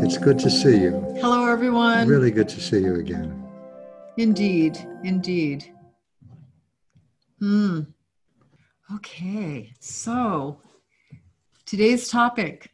It's good to see you. Hello, everyone. Really good to see you again. Indeed, indeed. Okay, so today's topic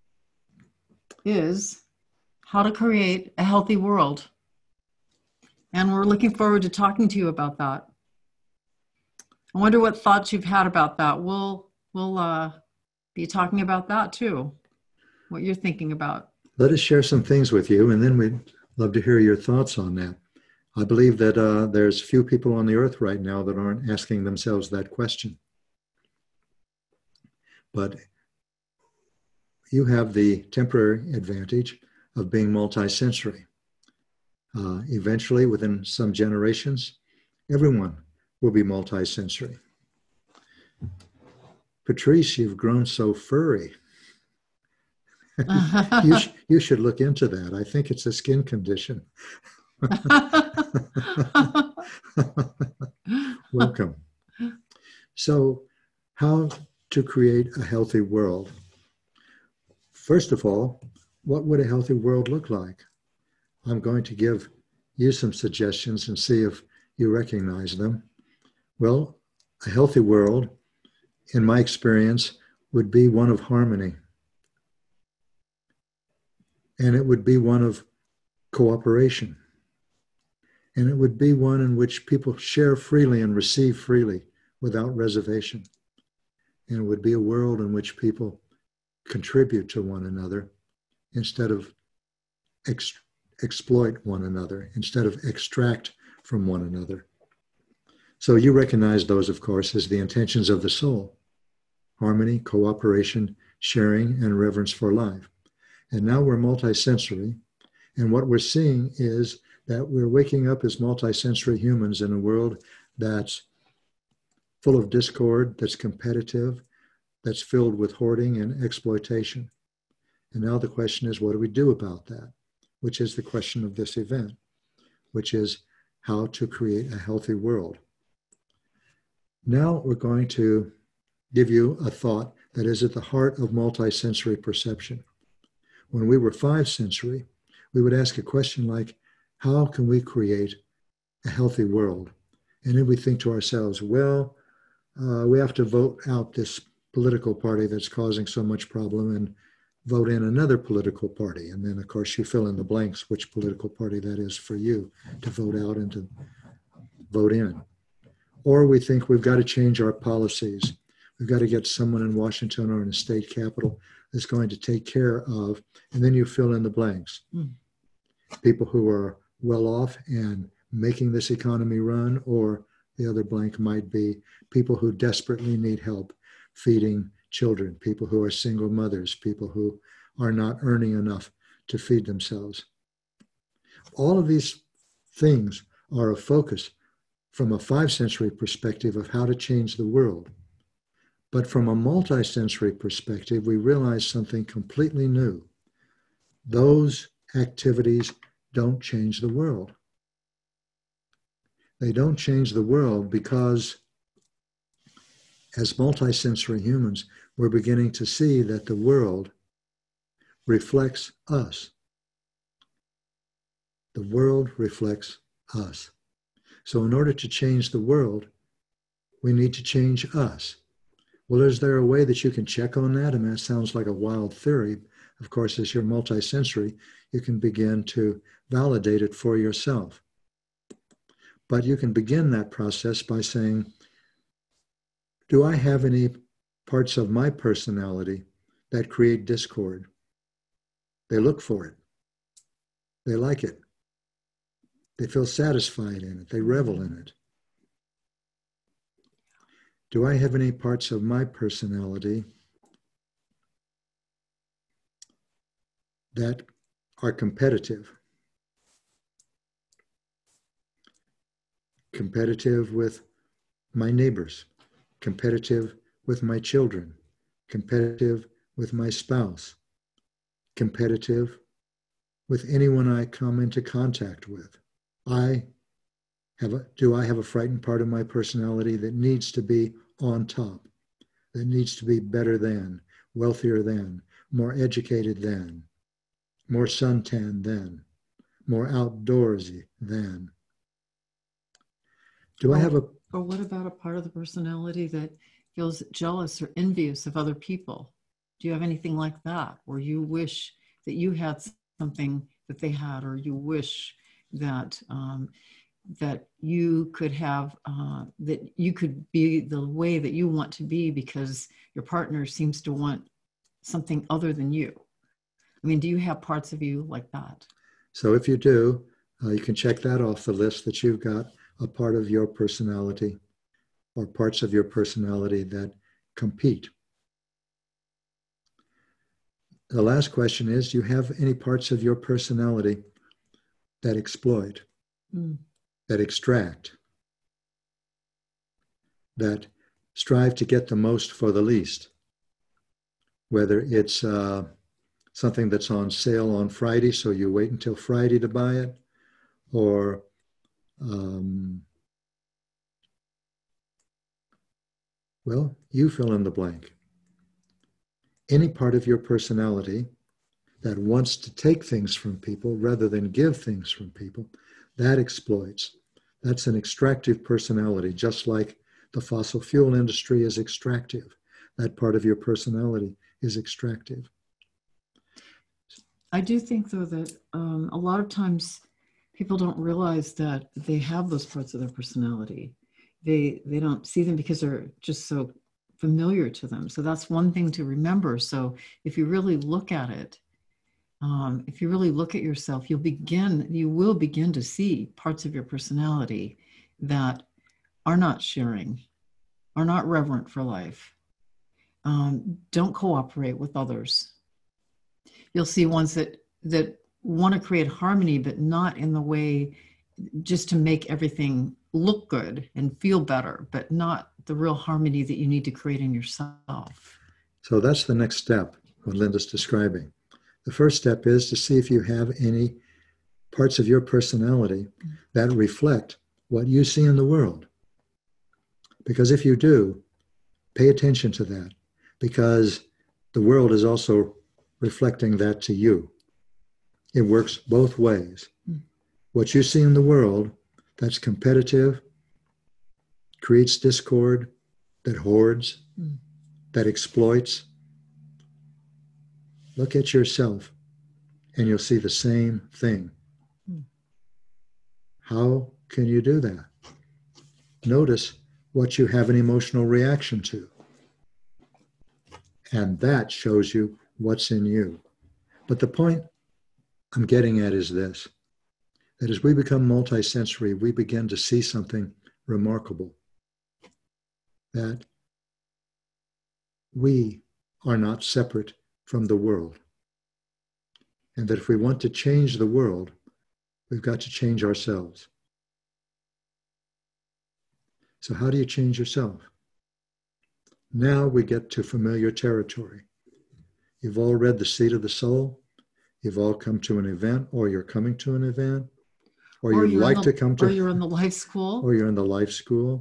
is how to create a healthy world. And we're looking forward to talking to you about that. I wonder what thoughts you've had about that. We'll be talking about that too, what you're thinking about. Let us share some things with you, and then we'd love to hear your thoughts on that. I believe that there's few people on the earth right now that aren't asking themselves that question. But you have the temporary advantage of being multisensory. Eventually, within some generations, everyone will be multisensory. Patrice, you've grown so furry. You should look into that. I think it's a skin condition. Welcome. So, how to create a healthy world? First of all, what would a healthy world look like? I'm going to give you some suggestions and see if you recognize them. Well, a healthy world, in my experience, would be one of harmony. And it would be one of cooperation. And it would be one in which people share freely and receive freely without reservation. And it would be a world in which people contribute to one another instead of exploit one another, instead of extract from one another. So you recognize those, of course, as the intentions of the soul: harmony, cooperation, sharing, and reverence for life. And now we're multisensory, and what we're seeing is that we're waking up as multisensory humans in a world that's full of discord, that's competitive, that's filled with hoarding and exploitation. And now the question is, what do we do about that? Which is the question of this event, which is how to create a healthy world. Now we're going to give you a thought that is at the heart of multisensory perception. When we were 5 sensory, we would ask a question like, how can we create a healthy world? And then we think to ourselves, well, we have to vote out this political party that's causing so much problem and vote in another political party. And then, of course, you fill in the blanks which political party that is for you to vote out and to vote in. Or we think we've got to change our policies. We've got to get someone in Washington or in the state capitol that's going to take care of, and then you fill in the blanks. People who are well off and making this economy run, or the other blank might be people who desperately need help feeding children, people who are single mothers, people who are not earning enough to feed themselves. All of these things are a focus from a 5 sensory perspective of how to change the world. But from a multisensory perspective, we realize something completely new. Those activities don't change the world. They don't change the world because as multisensory humans, we're beginning to see that the world reflects us. The world reflects us. So in order to change the world, we need to change us. Well, is there a way that you can check on that? I mean, that sounds like a wild theory. Of course, as you're multisensory, you can begin to validate it for yourself. But you can begin that process by saying, do I have any parts of my personality that create discord? They look for it. They like it. They feel satisfied in it. They revel in it. Do I have any parts of my personality that are competitive? Competitive with my neighbors, competitive with my children, competitive with my spouse, competitive with anyone I come into contact with. Do I have a frightened part of my personality that needs to be on top, that needs to be better than, wealthier than, more educated than, more suntan than, more outdoorsy than. Do I have a... Or what about a part of the personality that feels jealous or envious of other people? Do you have anything like that, where you wish that you had something that they had, or you wish that that you could have, that you could be the way that you want to be because your partner seems to want something other than you? I mean, do you have parts of you like that? So if you do, you can check that off the list, that you've got a part of your personality or parts of your personality that compete. The last question is, do you have any parts of your personality that exploit, that extract, that strive to get the most for the least? Whether it's something that's on sale on Friday, so you wait until Friday to buy it, or well, you fill in the blank. Any part of your personality that wants to take things from people rather than give things from people, that exploits. That's an extractive personality, just like the fossil fuel industry is extractive. That part of your personality is extractive. I do think, though, that a lot of times people don't realize that they have those parts of their personality. They don't see them because they're just so familiar to them. So that's one thing to remember. So if you really look at it, if you really look at yourself, you will begin to see parts of your personality that are not sharing, are not reverent for life, don't cooperate with others. You'll see ones that want to create harmony, but not in the way just to make everything look good and feel better, but not the real harmony that you need to create in yourself. So that's the next step, what Linda's describing. The first step is to see if you have any parts of your personality that reflect what you see in the world. Because if you do, pay attention to that, because the world is also reflecting that to you. It works both ways. What you see in the world that's competitive, creates discord, that hoards, that exploits, look at yourself and you'll see the same thing. How can you do that? Notice what you have an emotional reaction to. And that shows you what's in you. But the point I'm getting at is this, that as we become multisensory, we begin to see something remarkable, that we are not separate from the world. And that if we want to change the world, we've got to change ourselves. So how do you change yourself? Now we get to familiar territory. You've all read The Seat of the Soul. You've all come to an event, or you're coming to an event, or you'd like to come to... Or you're in the life school. Or you're in the life school.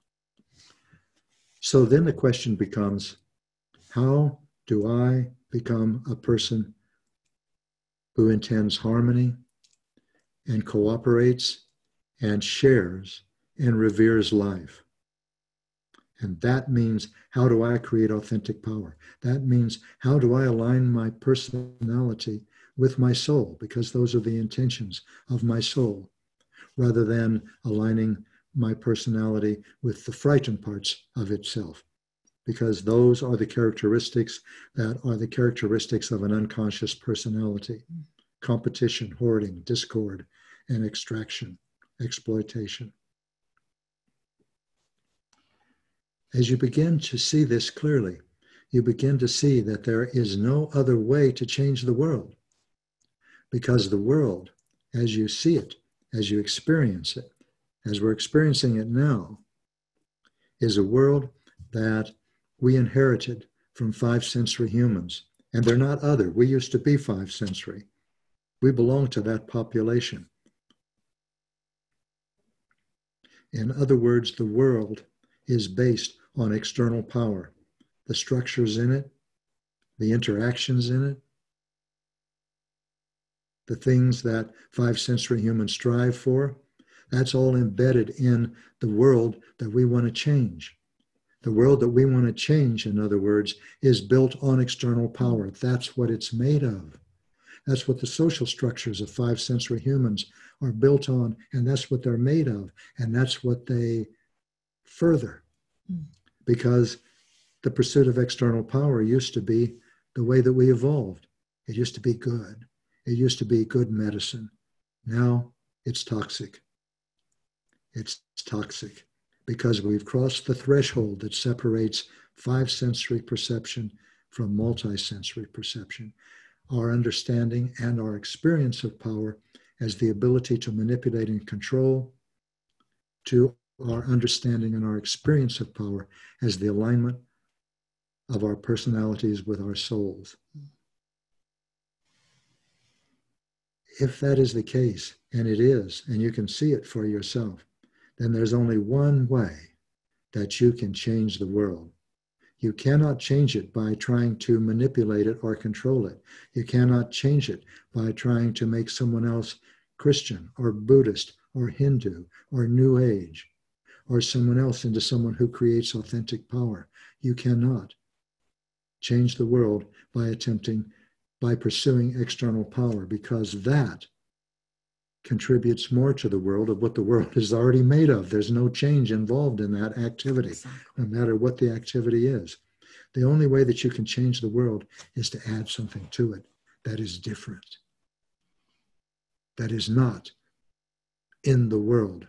So then the question becomes, how do I become a person who intends harmony and cooperates and shares and reveres life? And that means, how do I create authentic power? That means, how do I align my personality with my soul? Because those are the intentions of my soul, rather than aligning my personality with the frightened parts of itself. Because those are the characteristics that are the characteristics of an unconscious personality. Competition, hoarding, discord, and extraction, exploitation. As you begin to see this clearly, you begin to see that there is no other way to change the world. Because the world, as you see it, as you experience it, as we're experiencing it now, is a world that we inherited from 5 sensory humans. And they're not other. We used to be 5 sensory. We belong to that population. In other words, the world is based on external power, the structures in it, the interactions in it. the things that five sensory humans strive for, that's all embedded in the world that we want to change. The world that we want to change, in other words, is built on external power. That's what it's made of. That's what the social structures of five sensory humans are built on, and that's what they're made of, and that's what they further. Because the pursuit of external power used to be the way that we evolved. It used to be good. It used to be good medicine. Now it's toxic. It's toxic because we've crossed the threshold that separates five sensory perception from multi-sensory perception. Our understanding and our experience of power as the ability to manipulate and control, to our understanding and our experience of power as the alignment of our personalities with our souls. If that is the case, and it is, and you can see it for yourself, then there's only one way that you can change the world. You cannot change it by trying to manipulate it or control it. You cannot change it by trying to make someone else Christian or Buddhist or Hindu or New Age or someone else into someone who creates authentic power. You cannot change the world by pursuing external power, because that contributes more to the world of what the world is already made of. There's no change involved in that activity, no matter what the activity is. The only way that you can change the world is to add something to it that is different, that is not in the world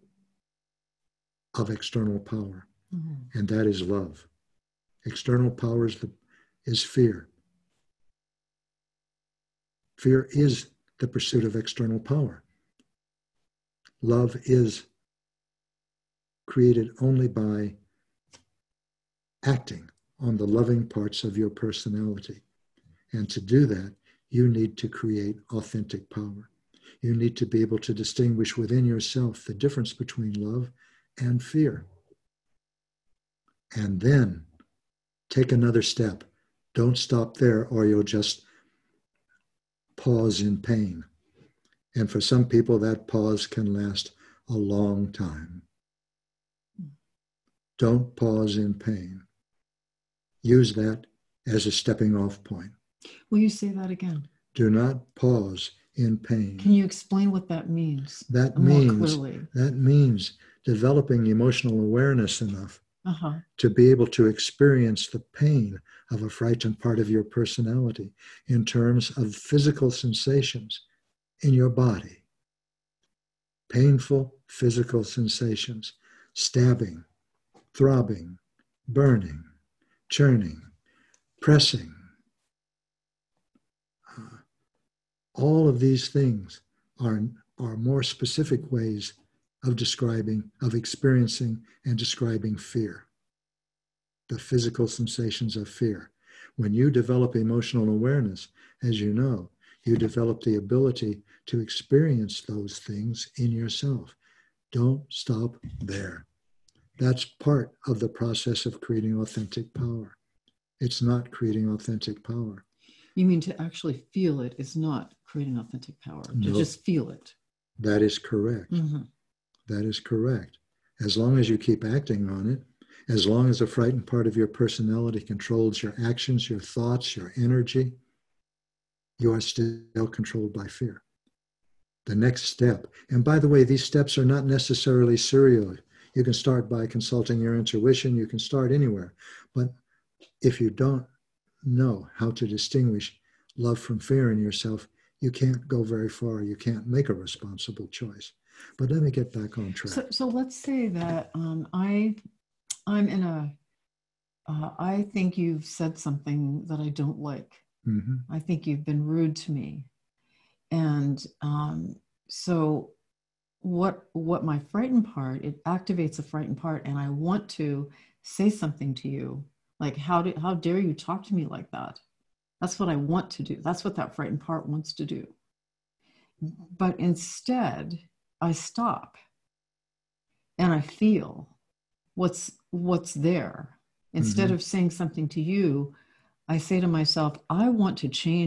of external power, and that is love. External power is fear. Fear is the pursuit of external power. Love is created only by acting on the loving parts of your personality. And to do that, you need to create authentic power. You need to be able to distinguish within yourself the difference between love and fear. And then take another step. Don't stop there, or you'll just pause in pain. And for some people, that pause can last a long time. Don't pause in pain. Use that as a stepping off point. Will you say that again? Do not pause in pain. Can you explain what that means? That means developing emotional awareness enough to be able to experience the pain of a frightened part of your personality in terms of physical sensations in your body. Painful physical sensations, stabbing, throbbing, burning, churning, pressing. All of these things are more specific ways of experiencing and describing fear. The physical sensations of fear. When you develop emotional awareness, as you know, you develop the ability to experience those things in yourself. Don't stop there. That's part of the process of creating authentic power. It's not creating authentic power. You mean to actually feel it is not creating authentic power, to just feel it. That is correct. That is correct. As long as you keep acting on it, as long as a frightened part of your personality controls your actions, your thoughts, your energy, you are still controlled by fear. The next step, and by the way, these steps are not necessarily serial. You can start by consulting your intuition. You can start anywhere. But if you don't know how to distinguish love from fear in yourself, you can't go very far. You can't make a responsible choice. But let me get back on track. So let's say that I'm in I think you've said something that I don't like. I think you've been rude to me. And so what my frightened part, it activates a frightened part, and I want to say something to you. Like, how dare you talk to me like that? That's what I want to do. That's what that frightened part wants to do. But instead, I stop and I feel what's there. Instead of saying something to you, I say to myself, I want to change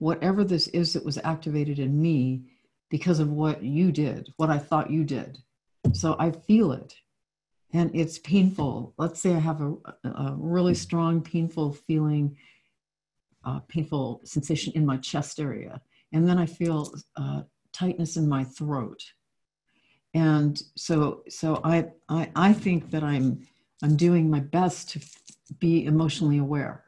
whatever this is that was activated in me because of what you did, what I thought you did. So I feel it. And it's painful. Let's say I have a really strong, painful feeling, painful sensation in my chest area. And then I feel tightness in my throat. And so I think that I'm doing my best to be emotionally aware.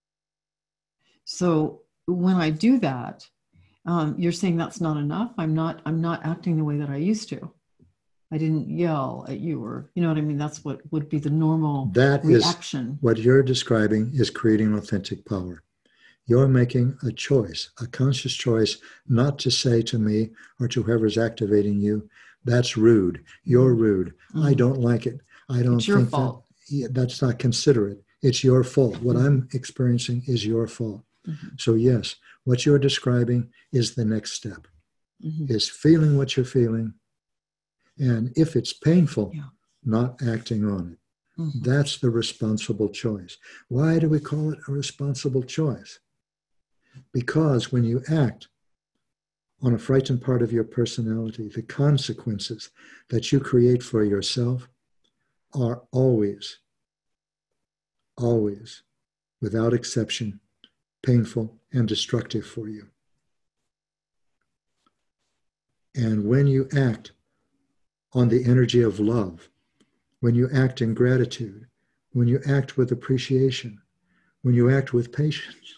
So when I do that, you're saying that's not enough. I'm not acting the way that I used to. I didn't yell at you, or you know what I mean. That's what would be the normal reaction. What you're describing is creating authentic power. You're making a choice, a conscious choice, not to say to me or to whoever's activating you, "That's rude. You're rude. Mm-hmm. I don't like it. I don't it's your think fault. That's not considerate. It's your fault. What I'm experiencing is your fault." Mm-hmm. So yes, what you're describing is the next step, is feeling what you're feeling. And if it's painful, not acting on it. Mm-hmm. That's the responsible choice. Why do we call it a responsible choice? Because when you act on a frightened part of your personality, the consequences that you create for yourself are always, without exception, painful and destructive for you. And when you act on the energy of love, when you act in gratitude, when you act with appreciation, when you act with patience,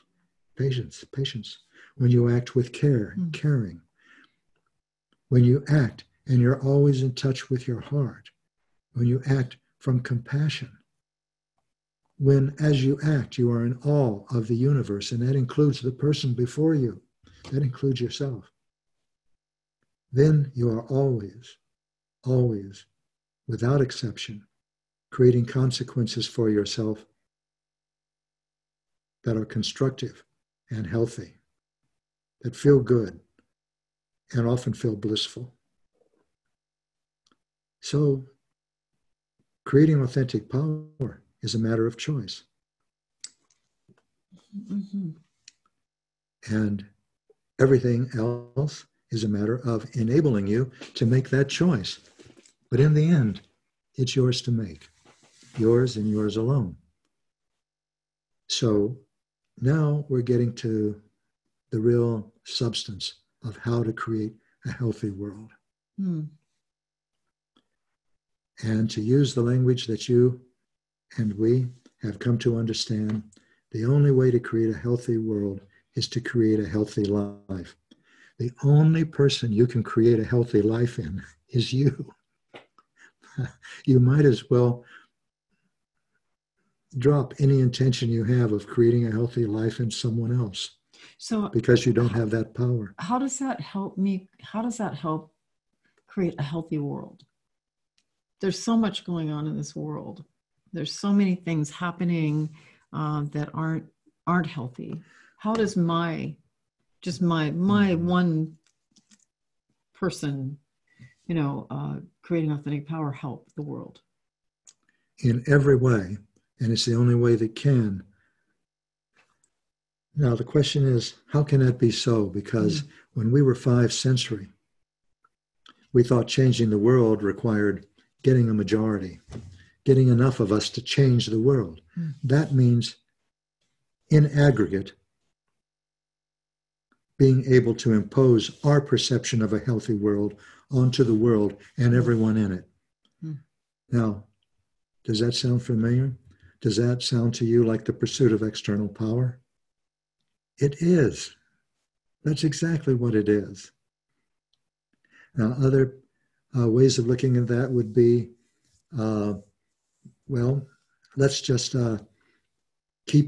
when you act with care, caring, when you act and you're always in touch with your heart, when you act from compassion, when as you act, you are in awe of the universe, and that includes the person before you, that includes yourself, then you are always, without exception, creating consequences for yourself that are constructive and healthy, that feel good and often feel blissful. So, creating authentic power is a matter of choice. Mm-hmm. And everything else is a matter of enabling you to make that choice. But in the end, it's yours to make. Yours and yours alone. So now we're getting to the real substance of how to create a healthy world. And to use the language that you and we have come to understand, the only way to create a healthy world is to create a healthy life. The only person you can create a healthy life in is you. You might as well drop any intention you have of creating a healthy life in someone else. So, because you don't have that power. How does that help me? How does that help create a healthy world? There's so much going on in this world. There's so many things happening that aren't healthy. How does my one person, creating authentic power help the world? In every way, and it's the only way that can. Now, the question is, how can that be so? Because when we were 5th century, we thought changing the world required getting a majority, getting enough of us to change the world. That means, in aggregate, being able to impose our perception of a healthy world onto the world and everyone in it. Now, does that sound familiar? Does that sound to you like the pursuit of external power? It is. That's exactly what it is. Now, other ways of looking at that would be, let's just keep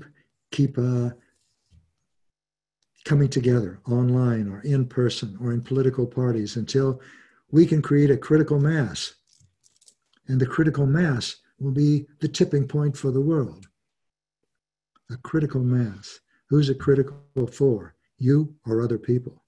coming together online or in person or in political parties until we can create a critical mass. And the critical mass will be the tipping point for the world. A critical mass. Who's it critical for? You or other people?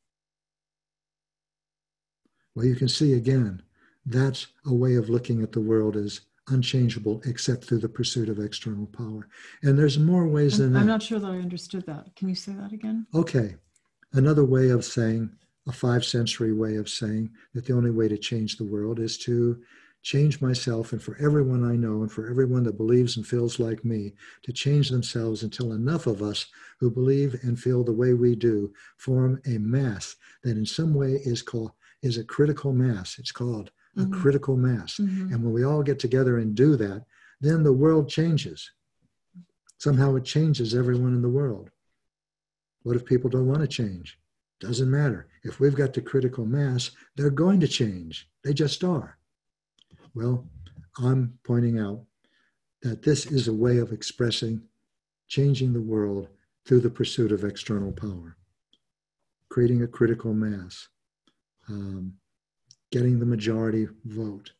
Well, you can see again, that's a way of looking at the world as unchangeable except through the pursuit of external power. And there's more ways than that. I'm not sure that I understood that. Can you say that again? Okay. Another way of saying, a 5 sensory way of saying that the only way to change the world is to change myself, and for everyone I know and for everyone that believes and feels like me, to change themselves until enough of us who believe and feel the way we do form a mass that in some way is a critical mass. It's called a critical mass. And when we all get together and do that, then the world changes. Somehow it changes everyone in the world. What if people don't want to change? Doesn't matter. If we've got the critical mass, they're going to change. They just are. Well, I'm pointing out that this is a way of expressing changing the world through the pursuit of external power, creating a critical mass, getting the majority vote.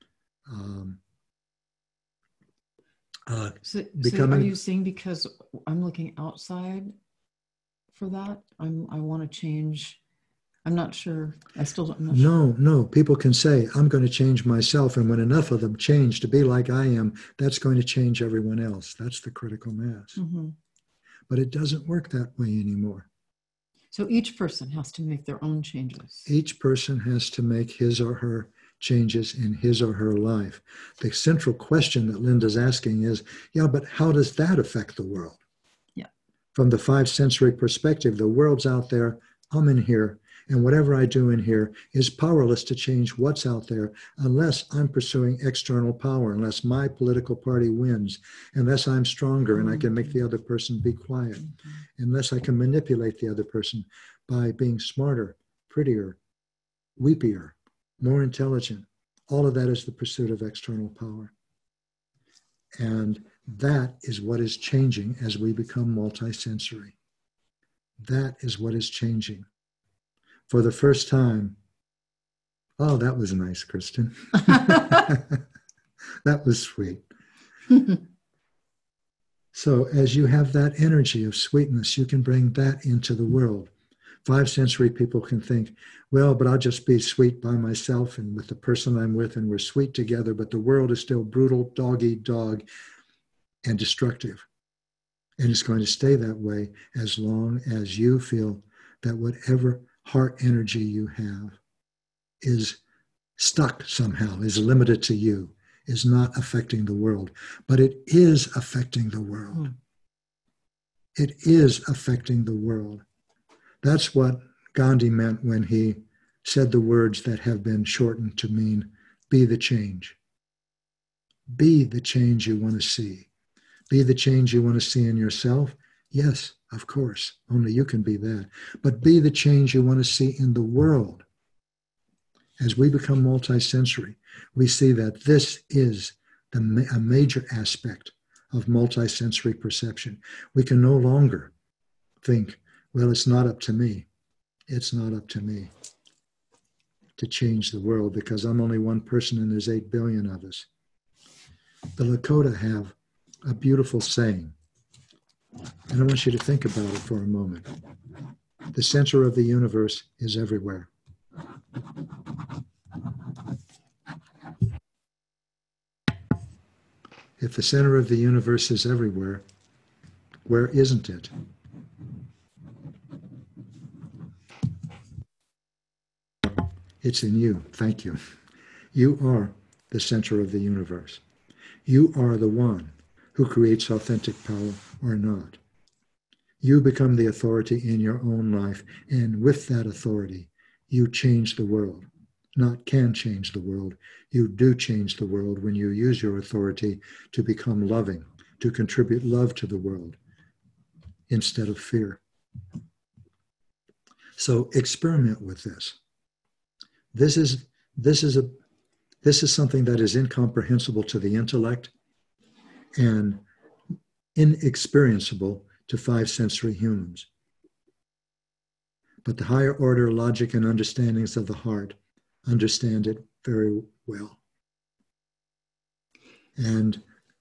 So are you saying because I'm looking outside for that, I want to change? I'm not sure. I'm not sure. No. People can say, I'm going to change myself. And when enough of them change to be like I am, that's going to change everyone else. That's the critical mass. But it doesn't work that way anymore. So each person has to make their own changes. Each person has to make his or her changes in his or her life. The central question that Linda's asking is, yeah, but how does that affect the world? Yeah. From the 5 sensory perspective, the world's out there, I'm in here. And whatever I do in here is powerless to change what's out there unless I'm pursuing external power, unless my political party wins, unless I'm stronger and I can make the other person be quiet, unless I can manipulate the other person by being smarter, prettier, weepier, more intelligent. All of that is the pursuit of external power. And that is what is changing as we become multisensory. That is what is changing. For the first time, oh, that was nice, Kristen. That was sweet. So as you have that energy of sweetness, you can bring that into the world. 5 sensory people can think, well, but I'll just be sweet by myself and with the person I'm with, and we're sweet together, but the world is still brutal, dog-eat-dog, and destructive. And it's going to stay that way as long as you feel that whatever heart energy you have is stuck somehow, is limited to you, is not affecting the world. But it is affecting the world. It is affecting the world. That's what Gandhi meant when he said the words that have been shortened to mean, be the change. Be the change you want to see. Be the change you want to see in yourself. Yes, of course, only you can be that. But be the change you want to see in the world. As we become multisensory, we see that this is a major aspect of multisensory perception. We can no longer think, well, it's not up to me. It's not up to me to change the world because I'm only one person and there's 8 billion of us. The Lakota have a beautiful saying. And I want you to think about it for a moment. The center of the universe is everywhere. If the center of the universe is everywhere, where isn't it? It's in you. Thank you. You are the center of the universe. You are the one who creates authentic power or not. You become the authority in your own life, and with that authority, you change the world. Not can change the world. You do change the world when you use your authority to become loving, to contribute love to the world instead of fear. So experiment with this. This is something that is incomprehensible to the intellect and inexperienceable to 5 sensory humans. But the higher order logic and understandings of the heart understand it very well. And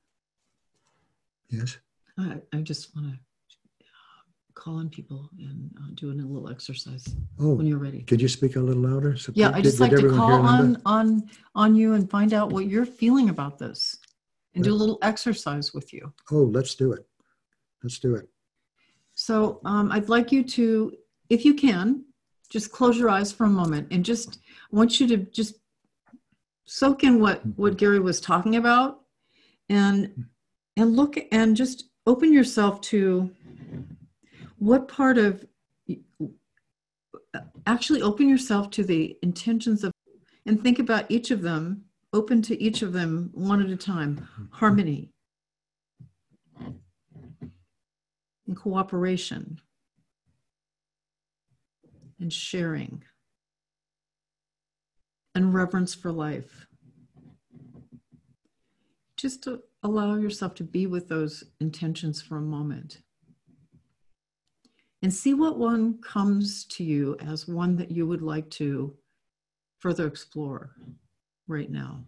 yes? I just want to call on people and do a little exercise when you're ready. Could you speak a little louder? So I just like to call on you and find out what you're feeling about this and do a little exercise with you. Oh, let's do it. Let's do it. So I'd like you to if you can, just close your eyes for a moment and just I want you to just soak in what Gary was talking about and look and just open yourself to what part of actually open yourself to the intentions of and think about each of them, open to each of them one at a time. Harmony and cooperation and sharing and reverence for life. Just to allow yourself to be with those intentions for a moment and see what one comes to you as one that you would like to further explore right now.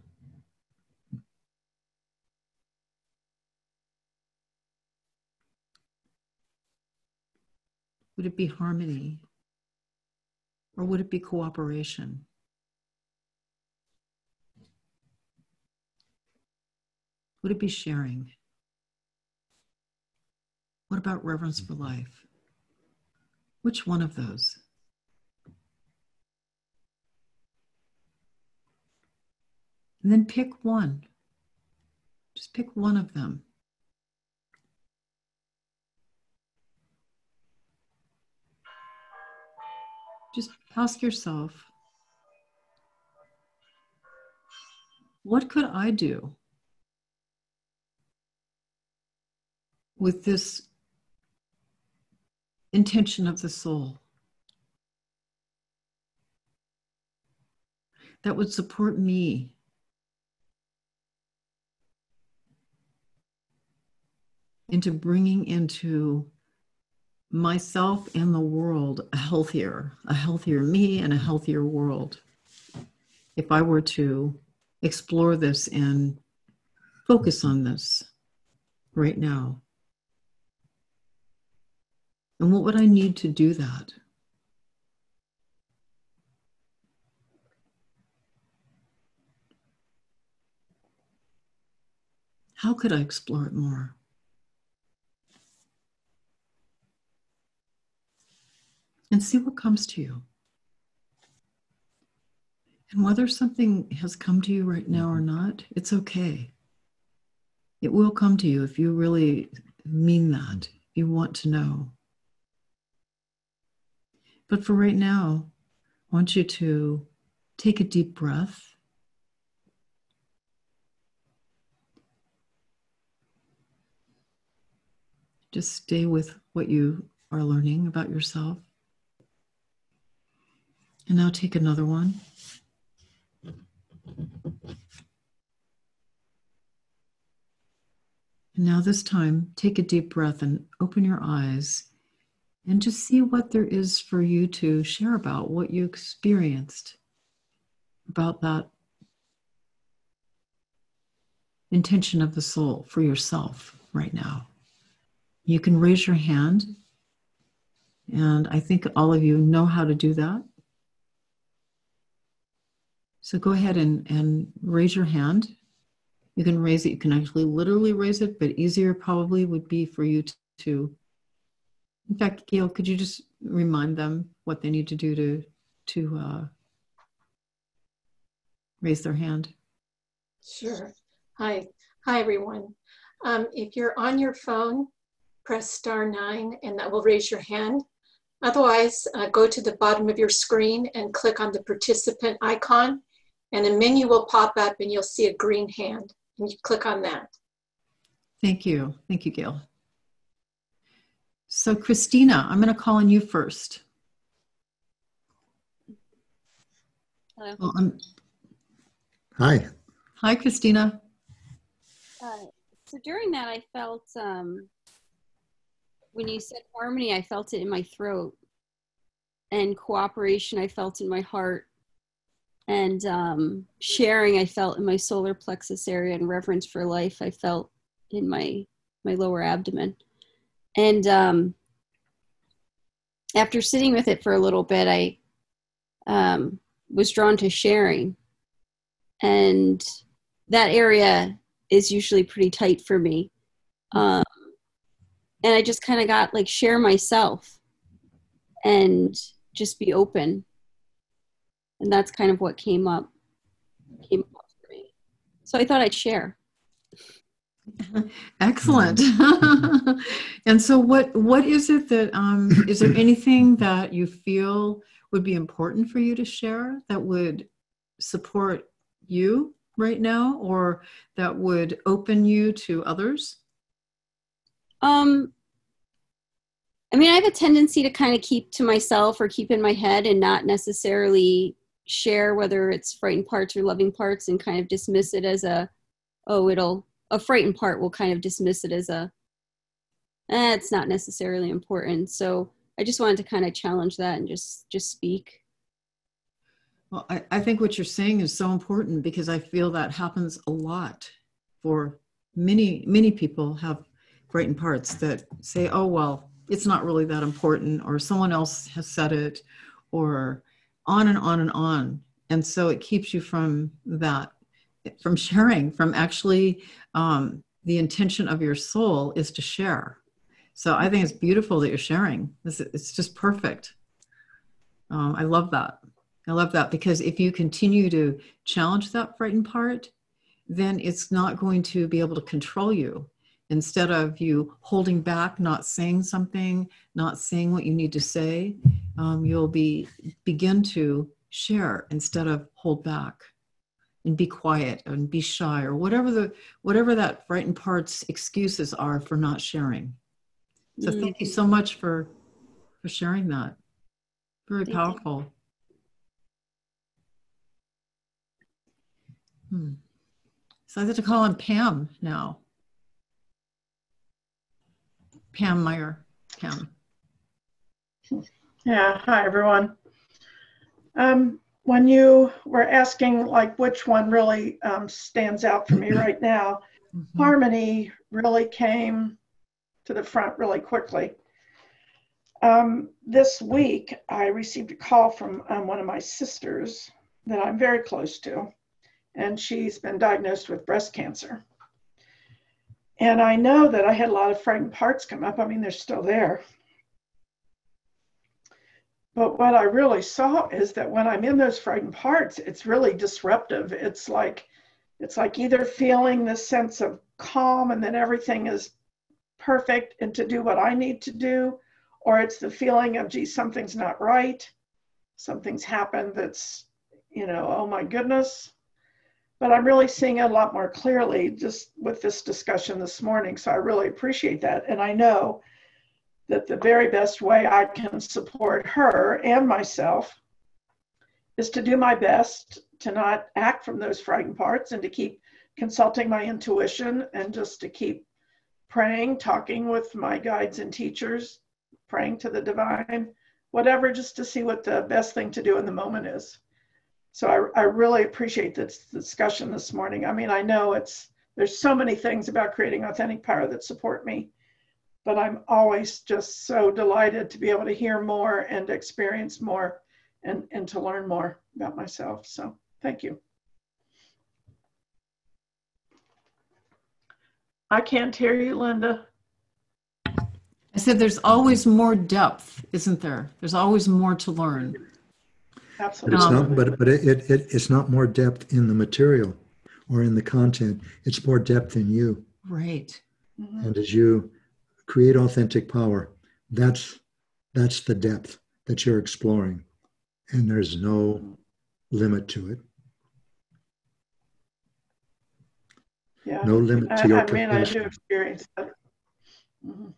Would it be harmony? Or would it be cooperation? Would it be sharing? What about reverence for life? Which one of those? And then pick one. Just pick one of them. Just ask yourself, what could I do with this intention of the soul that would support me into bringing into myself and the world a healthier me and a healthier world? If I were to explore this and focus on this right now, and what would I need to do that? How could I explore it more? And see what comes to you. And whether something has come to you right now or not, it's okay. It will come to you if you really mean that. You want to know. But for right now, I want you to take a deep breath. Just stay with what you are learning about yourself. And now take another one. And now this time, take a deep breath and open your eyes and just see what there is for you to share about what you experienced about that intention of the soul for yourself right now. You can raise your hand, and I think all of you know how to do that. So go ahead and raise your hand. You can raise it, you can actually literally raise it, but easier probably would be for you to in fact, Gail, could you just remind them what they need to do to raise their hand? Sure. Hi, everyone. If you're on your phone, press *9 and that will raise your hand. Otherwise, go to the bottom of your screen and click on the participant icon, and a menu will pop up and you'll see a green hand, and you click on that. Thank you. Thank you, Gail. So Christina, I'm going to call on you first. Hello. Well, Hi. Hi, Christina. So during that, I felt, when you said harmony, I felt it in my throat. And cooperation, I felt in my heart. And sharing, I felt in my solar plexus area. And reverence for life, I felt in my lower abdomen. And after sitting with it for a little bit, I was drawn to sharing. And that area is usually pretty tight for me. And I just kind of got like share myself. and just be open. And that's kind of what came up for me. So I thought I'd share. Excellent. And so what is it that, is there anything that you feel would be important for you to share that would support you right now, or that would open you to others? I mean, I have a tendency to kind of keep to myself or keep in my head and not necessarily share whether it's frightened parts or loving parts, and kind of dismiss it as a frightened part will kind of dismiss it as it's not necessarily important. So I just wanted to kind of challenge that and just speak. Well, I think what you're saying is so important, because I feel that happens a lot for many people have frightened parts that say, oh, well, it's not really that important, or someone else has said it, or on and on and on. And so it keeps you from sharing, from actually, the intention of your soul is to share. So I think it's beautiful that you're sharing. It's just perfect. I love that. I love that, because if you continue to challenge that frightened part, then it's not going to be able to control you. Instead of you holding back, not saying something, not saying what you need to say, you'll begin to share instead of hold back and be quiet and be shy, or whatever that frightened part's excuses are for not sharing. So thank you so much for sharing that. Very powerful. So I have to call on Pam now. Pam Meyer. Pam. Yeah, hi everyone. When you were asking like which one really stands out for me right now, harmony really came to the front really quickly. This week, I received a call from one of my sisters that I'm very close to, and she's been diagnosed with breast cancer. And I know that I had a lot of frightened parts come up. I mean, they're still there. But what I really saw is that when I'm in those frightened parts, it's really disruptive. It's like either feeling this sense of calm and then everything is perfect and to do what I need to do, or it's the feeling of, gee, something's not right. Something's happened that's, oh my goodness. But I'm really seeing it a lot more clearly just with this discussion this morning. So I really appreciate that. And I know that the very best way I can support her and myself is to do my best to not act from those frightened parts, and to keep consulting my intuition, and just to keep praying, talking with my guides and teachers, praying to the divine, whatever, just to see what the best thing to do in the moment is. So I really appreciate this discussion this morning. I mean, I know there's so many things about creating authentic power that support me, but I'm always just so delighted to be able to hear more and experience more and to learn more about myself. So thank you. I can't hear you, Linda. I said there's always more depth, isn't there? There's always more to learn. Absolutely. But it's not more depth in the material or in the content. It's more depth in you. Right. Mm-hmm. And as you create authentic power, that's the depth that you're exploring. And there's no limit to it. Yeah. No limit to your I capacity. do experience that. Mm-hmm.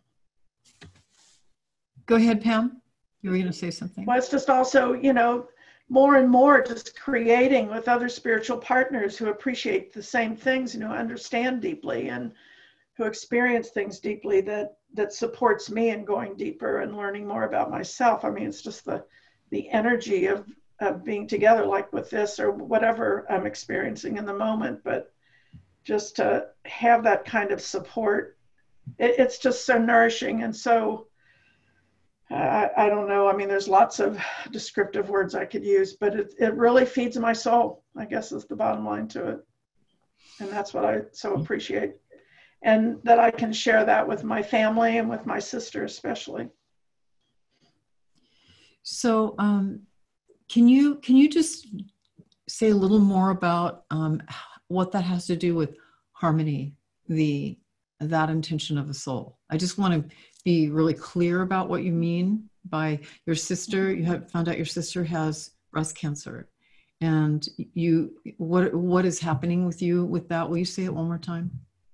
Go ahead, Pam. You were going to say something. Well, it's just also, more and more just creating with other spiritual partners who appreciate the same things and who understand deeply and who experience things deeply that supports me in going deeper and learning more about myself. I mean, it's just the energy of being together, like with this or whatever I'm experiencing in the moment, but just to have that kind of support, it's just so nourishing. And so I don't know. I mean, there's lots of descriptive words I could use, but it really feeds my soul, I guess, is the bottom line to it. And that's what I so appreciate. And that I can share that with my family and with my sister especially. So, can you just say a little more about what that has to do with harmony, that intention of the soul? I just want to be really clear about what you mean by your sister. You have found out your sister has breast cancer, and what is happening with you with that? Will you say it one more time?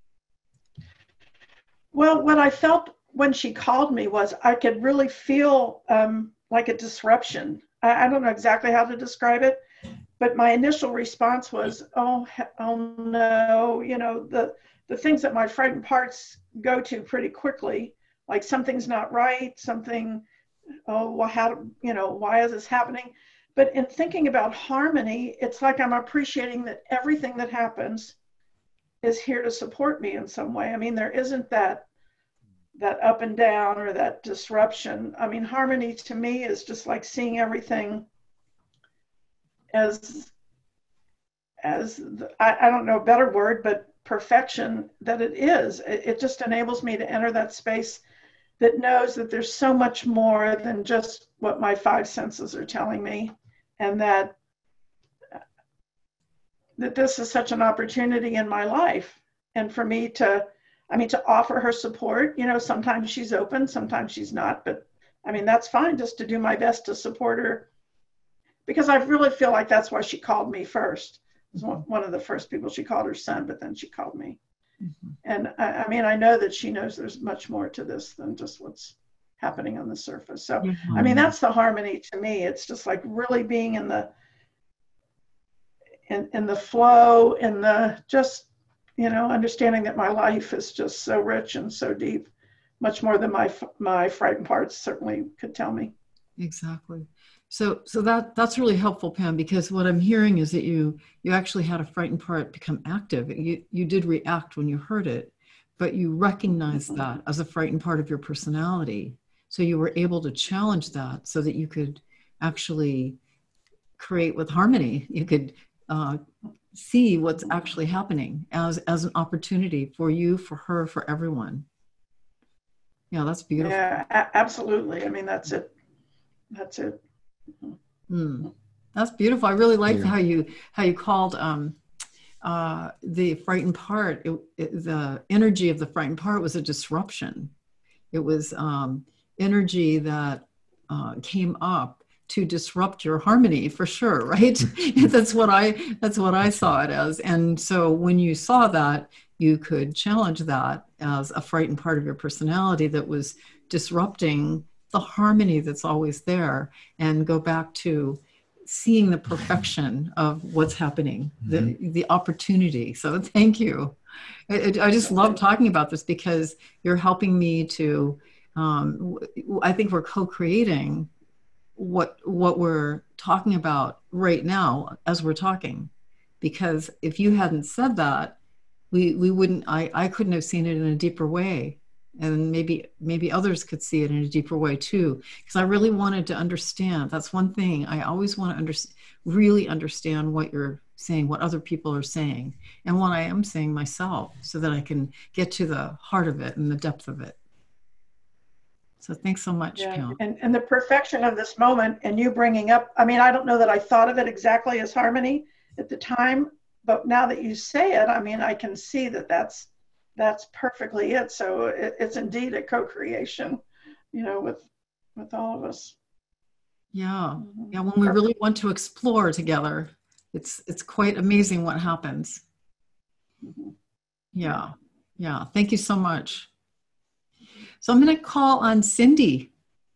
Well, what I felt when she called me was I could really feel like a disruption. I don't know exactly how to describe it, but my initial response was, oh no, the things that my frightened parts go to pretty quickly, like something's not right, well, why is this happening? But in thinking about harmony, it's like I'm appreciating that everything that happens is here to support me in some way. I mean, there isn't that up and down or that disruption. I mean, harmony to me is just like seeing everything as I don't know a better word, but perfection that it is. It just enables me to enter that space that knows that there's so much more than just what my five senses are telling me, and that this is such an opportunity in my life. And for me to offer her support, sometimes she's open, sometimes she's not, but I mean, that's fine, just to do my best to support her, because I really feel like that's why she called me first. It was one of the first people. She called her son, but then she called me. Mm-hmm. And I know that she knows there's much more to this than just what's happening on the surface. So, mm-hmm. I mean, that's the harmony to me. It's just like really being in the flow, in the just, understanding that my life is just so rich and so deep, much more than my frightened parts certainly could tell me. Exactly. So that's really helpful, Pam, because what I'm hearing is that you actually had a frightened part become active. You did react when you heard it, but you recognized mm-hmm. that as a frightened part of your personality. So you were able to challenge that so that you could actually create with harmony. You could see what's actually happening as an opportunity for you, for her, for everyone. Yeah, that's beautiful. Yeah, absolutely. I mean, that's it. That's it. Mm. That's beautiful. I really like how you called the frightened part. The energy of the frightened part was a disruption. It was energy that came up to disrupt your harmony, for sure, right? That's what I saw it as. And so when you saw that, you could challenge that as a frightened part of your personality that was disrupting the harmony that's always there, and go back to seeing the perfection of what's happening, mm-hmm. the opportunity. So thank you. I just love talking about this because you're helping me to, I think we're co-creating what we're talking about right now as we're talking. Because if you hadn't said that, we wouldn't, I couldn't have seen it in a deeper way. And maybe others could see it in a deeper way too. Because I really wanted to understand. That's one thing. I always want to really understand what you're saying, what other people are saying, and what I am saying myself, so that I can get to the heart of it and the depth of it. So thanks so much, Pam. And the perfection of this moment, and you bringing up, I mean, I don't know that I thought of it exactly as harmony at the time, but now that you say it, I mean, I can see that that's perfectly it. So it's indeed a co-creation, with all of us. Yeah. Yeah. When we really want to explore together, it's quite amazing what happens. Mm-hmm. Yeah. Yeah. Thank you so much. So I'm going to call on Cindy.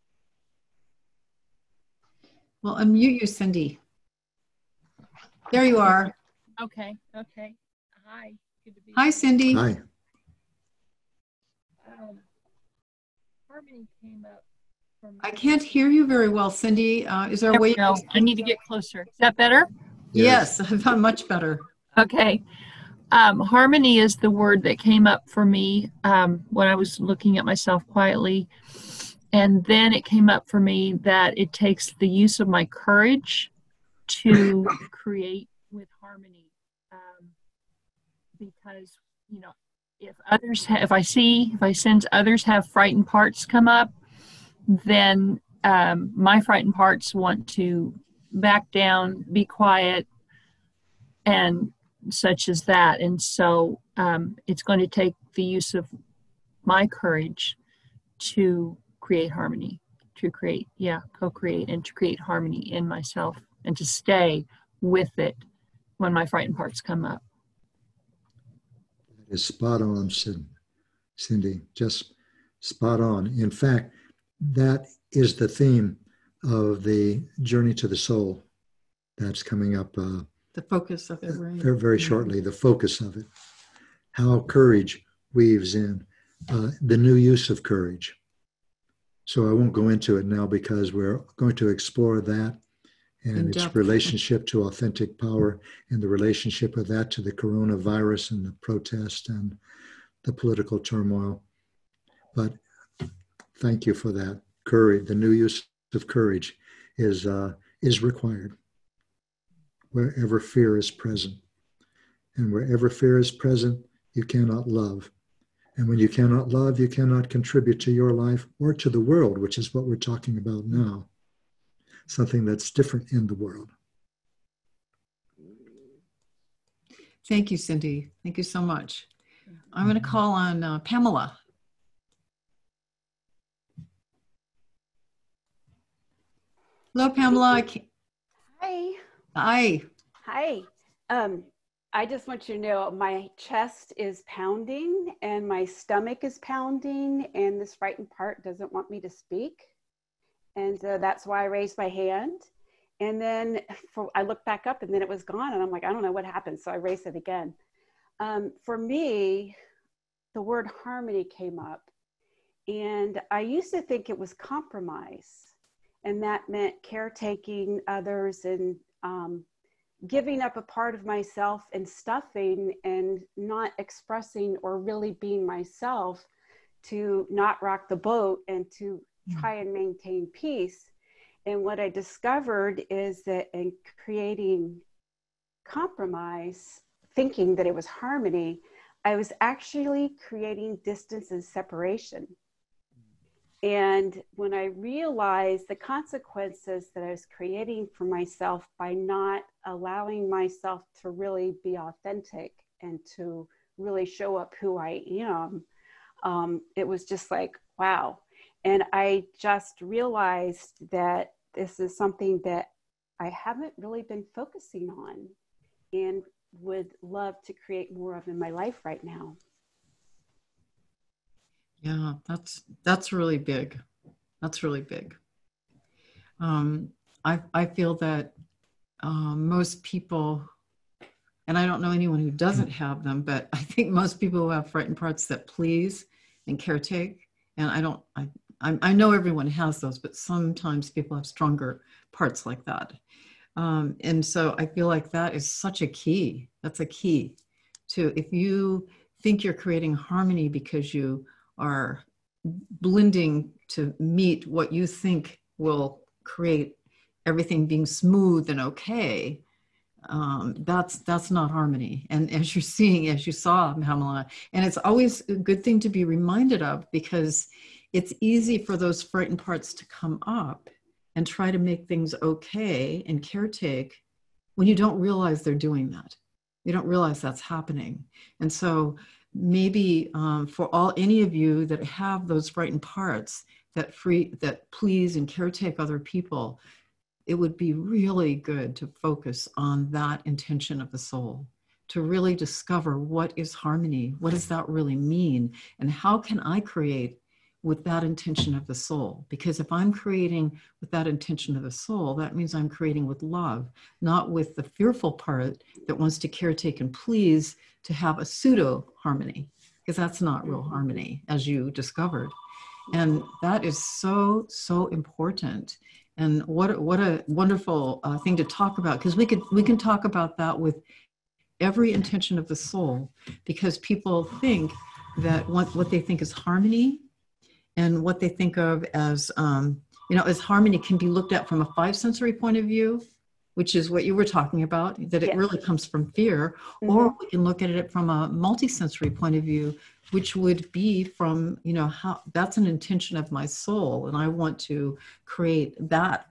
Well, unmute you, Cindy. There you are. Okay. Hi. Good to be Hi, Cindy. Hi. Harmony came up from... I can't hear you very well, Cindy. Is there a way? I need to get closer. Is that better? Yes, much better. Okay. Harmony is the word that came up for me when I was looking at myself quietly. And then it came up for me that it takes the use of my courage to create with harmony. Because, if I sense others have frightened parts come up, then my frightened parts want to back down, be quiet, and such as that. And so it's going to take the use of my courage to create harmony, to create, co-create, and to create harmony in myself, and to stay with it when my frightened parts come up. That is spot on, Cindy, just spot on. In fact, that is the theme of the Journey to the Soul that's coming up. The focus of it, right? Very, very shortly, the focus of it. How courage weaves in, the new use of courage. So I won't go into it now because we're going to explore that and its relationship to authentic power and the relationship of that to the coronavirus and the protest and the political turmoil. But thank you for that. Courage, the new use of courage is required wherever fear is present. And wherever fear is present, you cannot love. And when you cannot love, you cannot contribute to your life or to the world, which is what we're talking about now. Something that's different in the world. Thank you, Cindy. Thank you so much. I'm going to call on Pamela. Hello, Pamela. Hi. Hi. Hi. I just want you to know my chest is pounding and my stomach is pounding, and this frightened part doesn't want me to speak. And that's why I raised my hand. And then I looked back up and then it was gone. And I'm like, I don't know what happened. So I raised it again. For me, the word harmony came up. And I used to think it was compromise. And that meant caretaking others and giving up a part of myself and stuffing and not expressing or really being myself to not rock the boat and to try and maintain peace. And what I discovered is that in creating compromise, thinking that it was harmony, I was actually creating distance and separation. And when I realized the consequences that I was creating for myself by not allowing myself to really be authentic and to really show up who I am, it was just like, wow. And I just realized that this is something that I haven't really been focusing on and would love to create more of in my life right now. Yeah, that's really big. That's really big. I feel that most people, and I don't know anyone who doesn't have them, but I think most people who have frightened parts that please and caretake, and I know everyone has those, but sometimes people have stronger parts like that. And so I feel like that is such a key. That's a key to, if you think you're creating harmony because you are blending to meet what you think will create everything being smooth and okay, that's not harmony. And as you're seeing, as you saw, Pamela, and it's always a good thing to be reminded of, because it's easy for those frightened parts to come up and try to make things okay and caretake when you don't realize they're doing that. You don't realize that's happening. And so maybe for any of you that have those frightened parts that please and caretake other people, it would be really good to focus on that intention of the soul, to really discover what is harmony, what does that really mean, and how can I create with that intention of the soul? Because if I'm creating with that intention of the soul, that means I'm creating with love, not with the fearful part that wants to caretake and please to have a pseudo harmony, because that's not real harmony, as you discovered. And that is so, so important. And what a wonderful thing to talk about, because we can talk about that with every intention of the soul, because people think that what they think is harmony and what they think of as, as harmony can be looked at from a 5 sensory point of view, which is what you were talking about, that it Yes. really comes from fear, Mhm. or we can look at it from a multisensory point of view, which would be from, how that's an intention of my soul. And I want to create that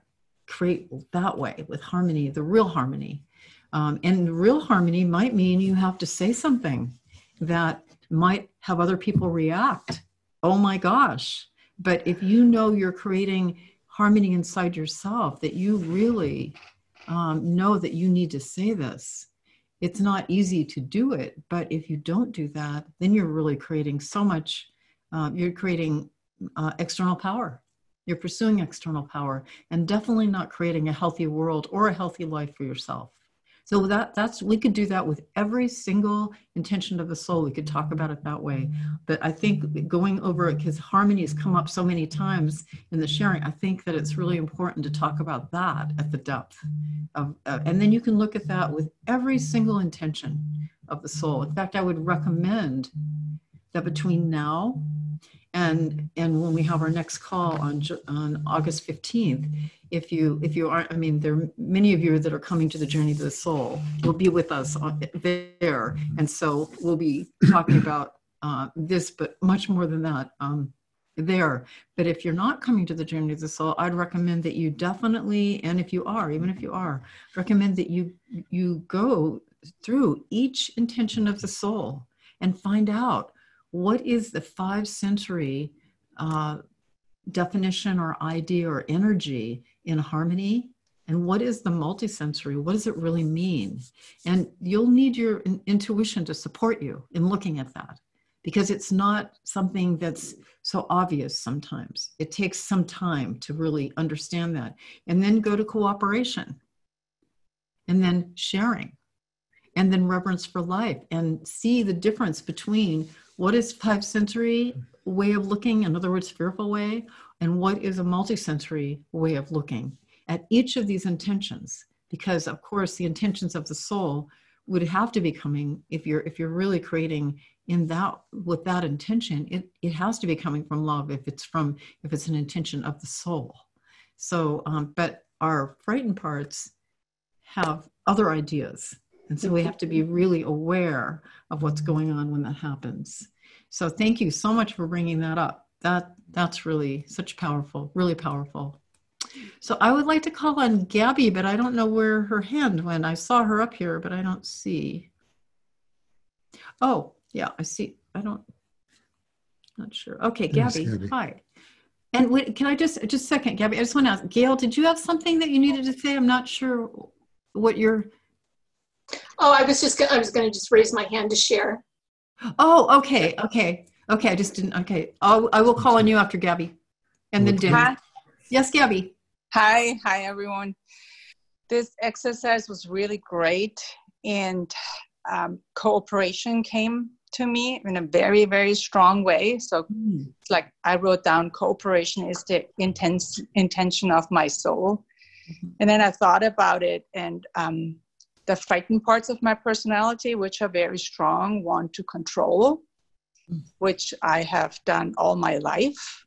way with harmony, the real harmony. And real harmony might mean you have to say something that might have other people react. Oh my gosh. But if you know you're creating harmony inside yourself, that you really know that you need to say this, it's not easy to do it. But if you don't do that, then you're really creating so much, you're creating external power. You're pursuing external power and definitely not creating a healthy world or a healthy life for yourself. So that's we could do that with every single intention of the soul. We could talk about it that way. But I think going over it, because harmony has come up so many times in the sharing, I think that it's really important to talk about that at the depth. And then you can look at that with every single intention of the soul. In fact, I would recommend that between now and when we have our next call on August 15th, if you aren't, there are many of you that are coming to the Journey to the Soul. You'll be with us there, and so we'll be talking about this, but much more than that there. But if you're not coming to the Journey to the Soul, I'd recommend that you definitely, and if you are, even if you are, recommend that you go through each intention of the soul and find out what is the 5 sensory definition or idea or energy in harmony, and what is the multisensory? What does it really mean? And you'll need your intuition to support you in looking at that, because it's not something that's so obvious sometimes. It takes some time to really understand that. And then go to cooperation, and then sharing, and then reverence for life, and see the difference between what is 5 sensory way of looking, in other words, fearful way, and what is a multisensory way of looking at each of these intentions. Because of course, the intentions of the soul would have to be coming, if you're really creating in that, with that intention, it has to be coming from love if it's an intention of the soul. So, but our frightened parts have other ideas. And so we have to be really aware of what's going on when that happens. So thank you so much for bringing that up. That's really really powerful. So I would like to call on Gabby, but I don't know where her hand went. I saw her up here, but I don't see. Oh, yeah, I see. Not sure. Okay, Gabby, Yes, Gabby. Hi. And wait, can I just a second, Gabby, I just want to ask, Gail, did you have something that you needed to say? I'm not sure what you're... Oh, I was going to just raise my hand to share. Oh, okay. I just didn't. Okay, I will call on you after Gabby, and then Dick. Hi. Yes, Gabby. Hi, everyone. This exercise was really great, and cooperation came to me in a very, very strong way. So it's like I wrote down, cooperation is the intention of my soul. And then I thought about it, and the frightened parts of my personality, which are very strong, want to control, which I have done all my life.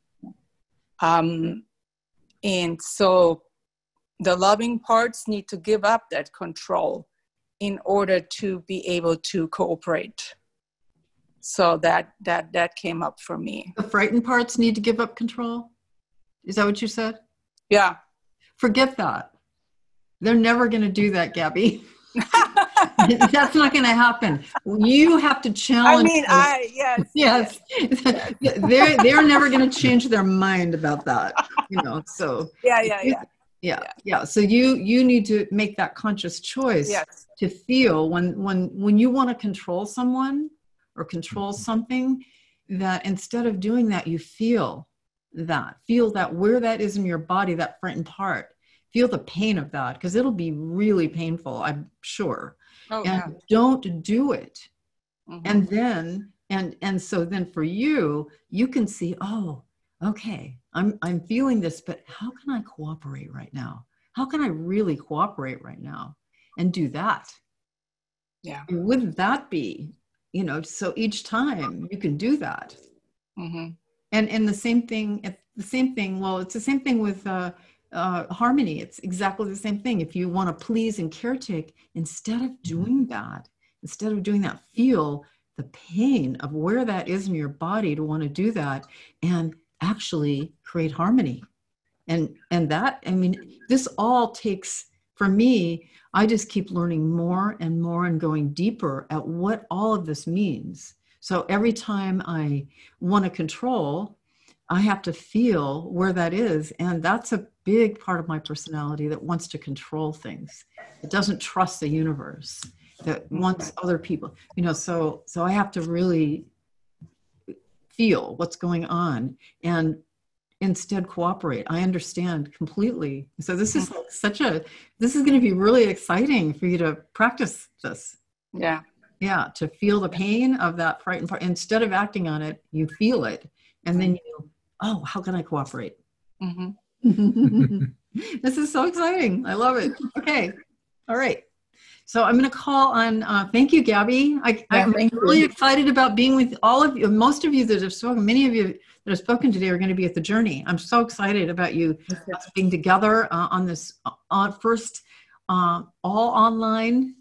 And so the loving parts need to give up that control in order to be able to cooperate. So that came up for me. The frightened parts need to give up control? Is that what you said? Yeah. Forget that. They're never going to do that, Gabby. That's not going to happen. You have to challenge. Yes. They're never going to change their mind about that. So yeah. So you need to make that conscious choice to feel when you want to control someone or control something, that instead of doing that, you feel that where that is in your body, that frightened part. Feel the pain of that, because it'll be really painful, I'm sure. Don't do it. Mm-hmm. And then, so then for you can see, oh, okay, I'm feeling this, but how can I cooperate right now? How can I really cooperate right now? And do that. Yeah. And wouldn't that be, so each time you can do that. Mm-hmm. And the same thing, well, it's the same thing with harmony. It's exactly the same thing. If you want to please and caretake, instead of doing that, feel the pain of where that is in your body to want to do that and actually create harmony. And that, I mean, this all takes, for me, I just keep learning more and more and going deeper at what all of this means. So every time I want to control, I have to feel where that is. And that's a big part of my personality that wants to control things. It doesn't trust the universe, that wants other people, you know, so I have to really feel what's going on and instead cooperate. I understand completely. So this is like this is going to be really exciting for you to practice this. Yeah. Yeah. To feel the pain of that frightened part. Instead of acting on it, you feel it. And then you, oh, how can I cooperate? Mm-hmm. This is so exciting. I love it. Okay. All right. So I'm going to call on, thank you, Gabby. I'm really excited about being with all of you. Most of you that have spoken, many of you that have spoken today are going to be at the journey. I'm so excited about you us being together on this first all online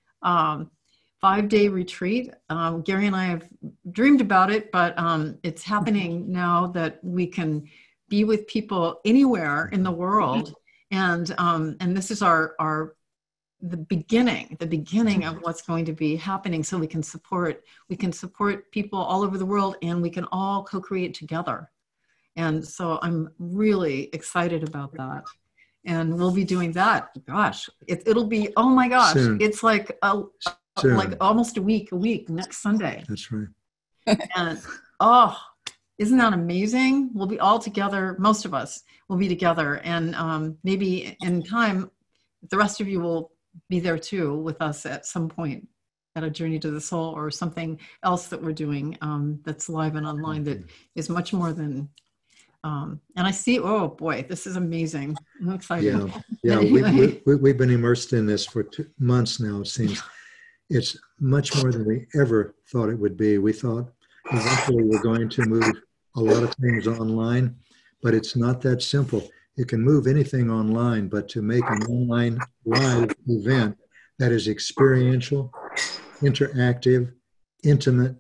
5-day retreat. Gary and I have dreamed about it, but it's happening now that we can be with people anywhere in the world. And this is the beginning of what's going to be happening, so we can support people all over the world, and we can all co-create together. And so I'm really excited about that, and we'll be doing that. Gosh, it'll be, oh my gosh, soon. It's like like almost a week next Sunday. That's right. And isn't that amazing? We'll be all together. Most of us will be together, and maybe in time the rest of you will be there too with us at some point at a Journey to the Soul or something else that we're doing that's live and online that is much more than, and I see, oh boy, this is amazing. I'm excited. Yeah. Anyway. We've been immersed in this for 2 months now. It seems it's much more than we ever thought it would be. We thought eventually we're going to move a lot of things online, but it's not that simple. You can move anything online, but to make an online live event that is experiential, interactive, intimate,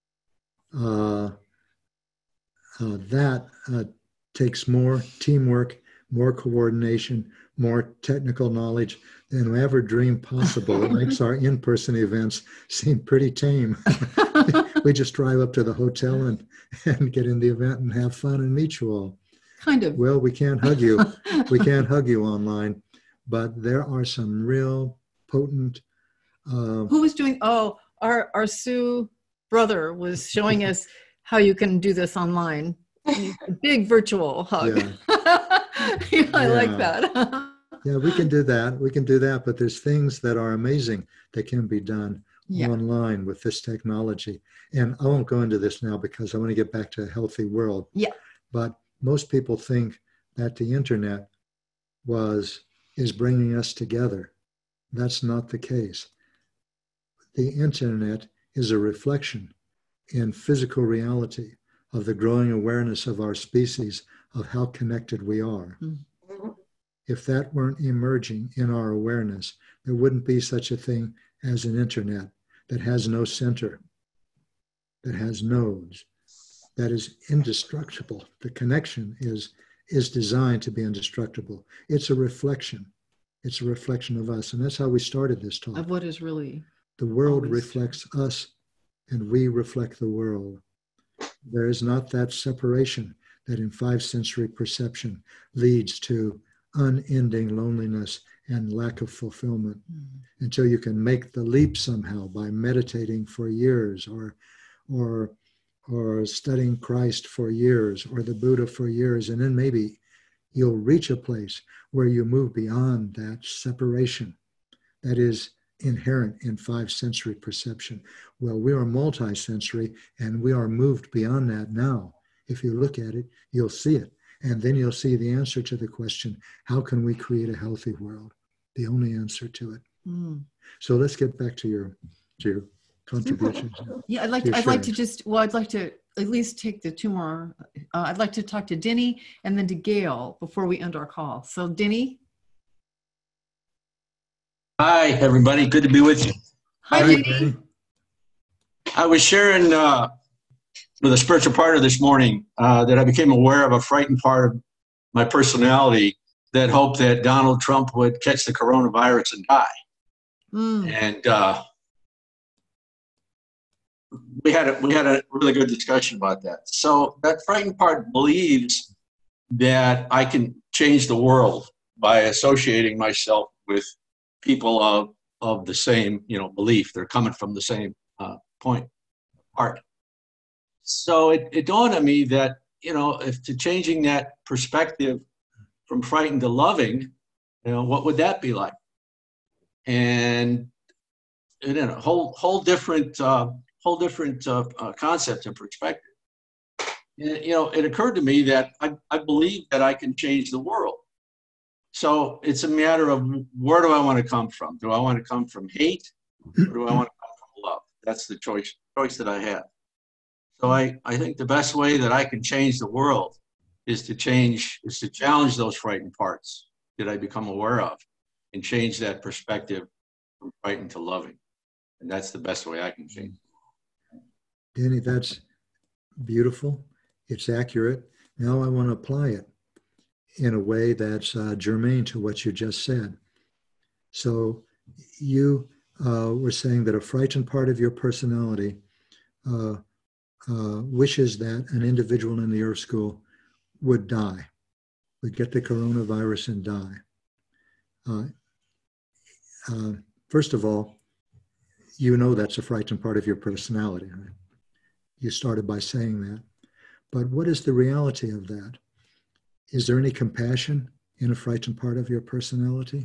that takes more teamwork, more coordination, more technical knowledge than we ever dreamed possible. It makes our in-person events seem pretty tame. We just drive up to the hotel and get in the event and have fun and meet you all. Kind of. Well, we can't hug you. We can't hug you online, but there are some real potent. Who was doing? Oh, our Sue brother was showing us how you can do this online. A big virtual hug. Yeah. I like that. Yeah, we can do that. We can do that, but there's things that are amazing that can be done online with this technology. And I won't go into this now because I want to get back to a healthy world. Yeah. But most people think that the internet is bringing us together. That's not the case. The internet is a reflection in physical reality of the growing awareness of our species of how connected we are. Mm-hmm. If that weren't emerging in our awareness, there wouldn't be such a thing as an internet that has no center, that has nodes, that is indestructible. The connection is designed to be indestructible. It's a reflection. It's a reflection of us. And that's how we started this talk. Of what is really. The world reflects us and we reflect the world. There is not that separation that in 5th century perception leads to unending loneliness and lack of fulfillment until you can make the leap somehow by meditating for years or studying Christ for years or the Buddha for years. And then maybe you'll reach a place where you move beyond that separation that is inherent in 5th century perception. Well, we are multi-sensory and we are moved beyond that now. If you look at it, you'll see it. And then you'll see the answer to the question, how can we create a healthy world? The only answer to it. So let's get back to your contributions. Yeah, I'd like to at least take the two more. I'd like to talk to Denny and then to Gail before we end our call. So Denny. Hi, everybody. Good to be with you. Hi, Hi, Denny. Danny. I was sharing with a spiritual partner this morning that I became aware of a frightened part of my personality that hoped that Donald Trump would catch the coronavirus and die. And we had a really good discussion about that. So that frightened part believes that I can change the world by associating myself with people of the same, belief. They're coming from the same point, part. So it dawned on me that, if to changing that perspective from frightened to loving, what would that be like? And a whole different concept and perspective. It occurred to me that I believe that I can change the world. So it's a matter of where do I want to come from? Do I want to come from hate, or do I want to come from love? That's the choice that I have. So I think the best way that I can change the world is to challenge those frightened parts that I become aware of and change that perspective from frightened to loving. And that's the best way I can change. Danny, that's beautiful. It's accurate. Now I want to apply it in a way that's germane to what you just said. So you were saying that a frightened part of your personality wishes that an individual in the Earth School would die, would get the coronavirus and die. First of all, that's a frightened part of your personality. Right? You started by saying that. But what is the reality of that? Is there any compassion in a frightened part of your personality?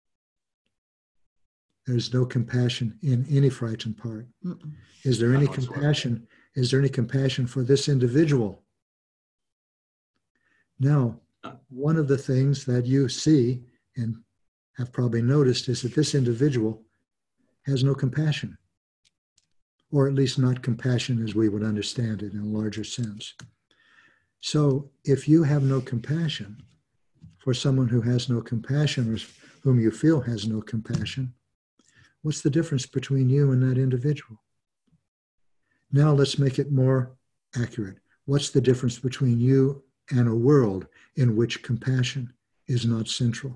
There's no compassion in any frightened part. Is there any compassion? Is there any compassion for this individual? Now, one of the things that you see and have probably noticed is that this individual has no compassion, or at least not compassion as we would understand it in a larger sense. So if you have no compassion for someone who has no compassion or whom you feel has no compassion, what's the difference between you and that individual? Now let's make it more accurate. What's the difference between you and a world in which compassion is not central?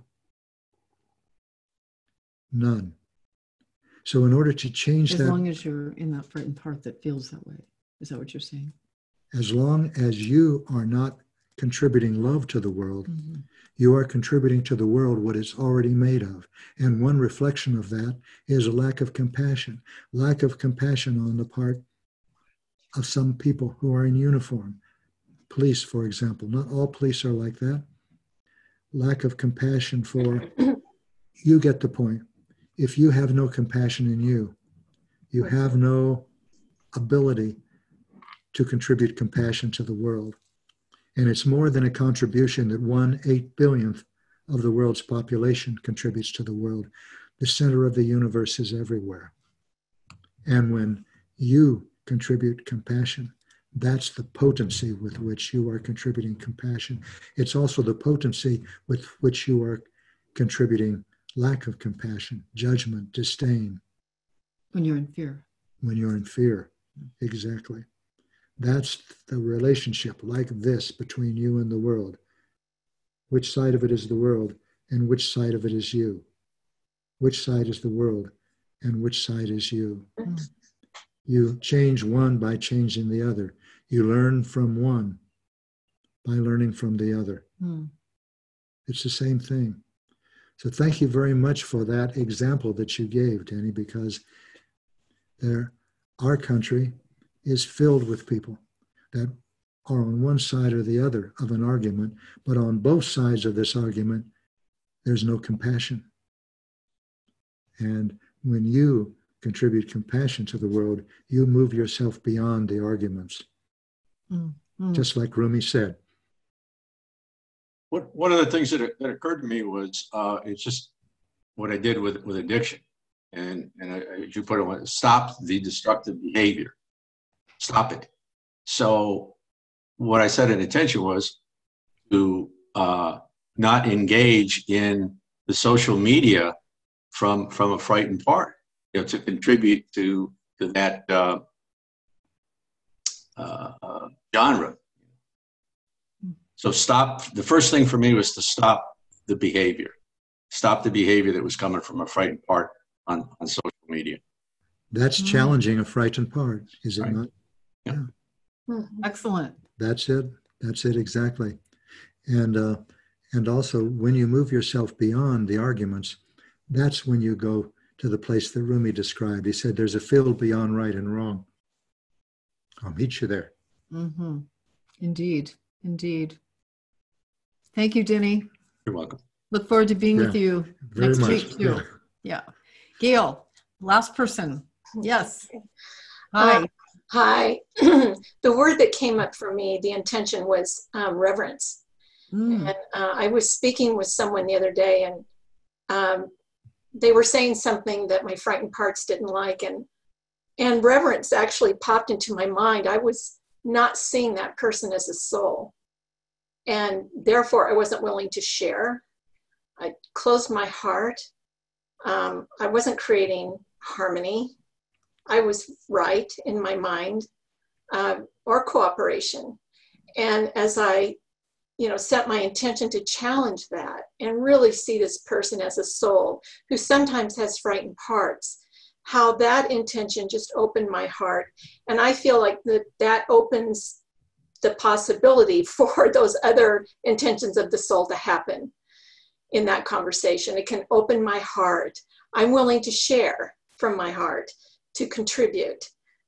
None. So in order to change that... As long as you're in that frightened part that feels that way. Is that what you're saying? As long as you are not contributing love to the world, you are contributing to the world what it's already made of. And one reflection of that is a lack of compassion. Lack of compassion on the part of some people who are in uniform. Police, for example. Not all police are like that. Lack of compassion for... You get the point. If you have no compassion in you, you have no ability to contribute compassion to the world. And it's more than a contribution that 1/8 billionth of the world's population contributes to the world. The center of the universe is everywhere. And when you contribute compassion, that's the potency with which you are contributing compassion. It's also the potency with which you are contributing lack of compassion, judgment, disdain. When you're in fear. When you're in fear, exactly. That's the relationship like this between you and the world. Which side of it is the world and which side of it is you? Which side is the world and which side is you? You change one by changing the other. You learn from one by learning from the other. It's the same thing. So thank you very much for that example that you gave, Danny, because our country is filled with people that are on one side or the other of an argument, but on both sides of this argument, there's no compassion. And when you contribute compassion to the world, you move yourself beyond the arguments. Just like Rumi said. One of the things that occurred to me was it's just what I did with addiction. And as you put it, stop the destructive behavior. Stop it. So what I set an intention was to not engage in the social media from a frightened part, to contribute to that genre. So the first thing for me was to stop the behavior that was coming from a frightened part on social media. That's challenging a frightened part, is it Right. not? Yeah. Excellent. That's it. That's it exactly. And also, when you move yourself beyond the arguments, that's when you go to the place that Rumi described. He said, "There's a field beyond right and wrong. I'll meet you there." Mm-hmm. Indeed. Indeed. Thank you, Denny. You're welcome. Look forward to being with Yeah, you very next much. week too. Yeah. Yeah. Gail, last person. Yes. Hi. Hi. The word that came up for me, the intention was reverence. Mm. And I was speaking with someone the other day, and they were saying something that my frightened parts didn't like, and reverence actually popped into my mind. I was not seeing that person as a soul, and therefore I wasn't willing to share. I closed my heart. I wasn't creating harmony. I was right in my mind, or cooperation. And as I, set my intention to challenge that and really see this person as a soul who sometimes has frightened parts, how that intention just opened my heart. And I feel like that opens the possibility for those other intentions of the soul to happen in that conversation. It can open my heart. I'm willing to share from my heart, to contribute,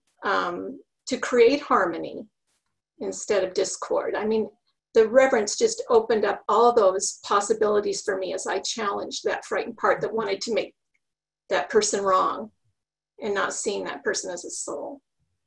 to create harmony instead of discord. I mean, the reverence just opened up all those possibilities for me as I challenged that frightened part that wanted to make that person wrong and not seeing that person as a soul.